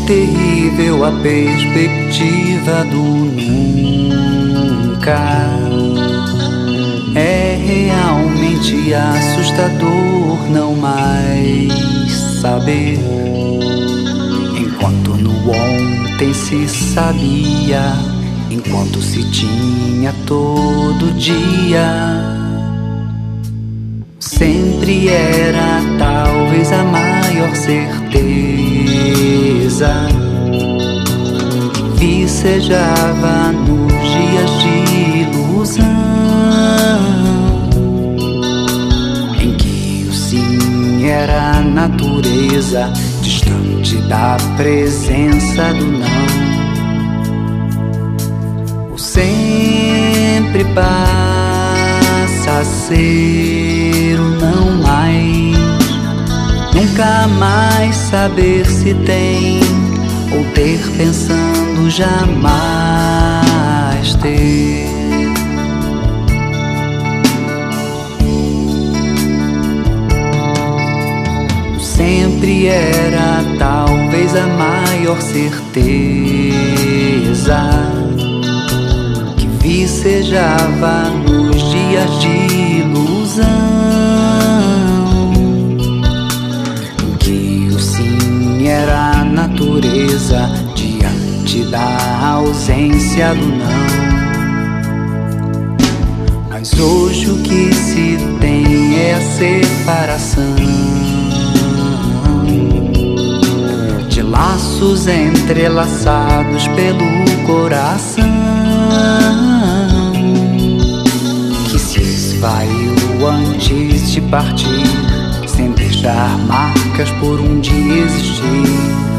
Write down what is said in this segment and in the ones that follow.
terrível a perspectiva do nunca. É realmente assustador não mais saber. Enquanto no ontem se sabia, enquanto se tinha todo dia, sempre era talvez a maior certeza. Vicejava nos dias de ilusão, em que o sim era a natureza, distante da presença do não. O sempre passa a ser o não mais. Nunca mais saber se tem, ou ter pensando jamais ter. O sempre era talvez a maior certeza, que vicejava nos dias de ilusão, era a natureza diante da ausência do não. Mas hoje o que se tem é a separação de laços entrelaçados pelo coração, que se esvaiu antes de partir, sem deixar marcas por um dia existir.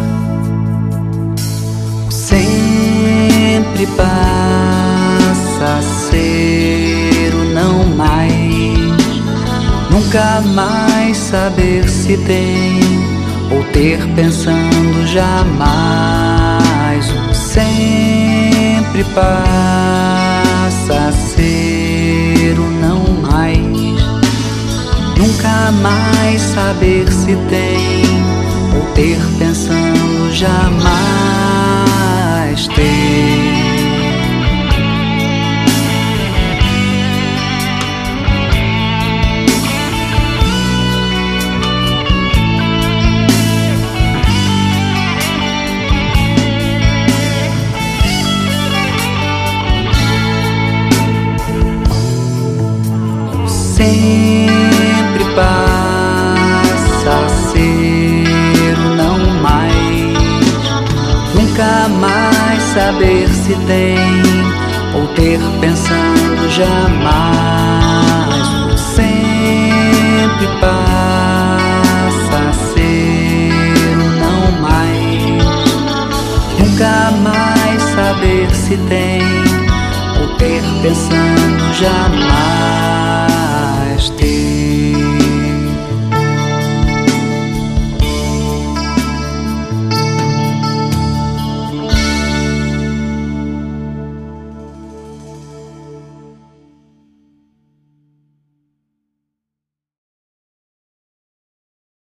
Sempre passa a ser o não mais. Nunca mais saber se tem, ou ter pensando jamais. O sempre passa a ser o não mais. Nunca mais saber se tem, ou ter pensando jamais ter. Sempre passa a ser o não mais. Nunca mais saber se tem, ou ter pensando jamais. O sempre passa a ser o não mais. Nunca mais saber se tem, ou ter pensando jamais.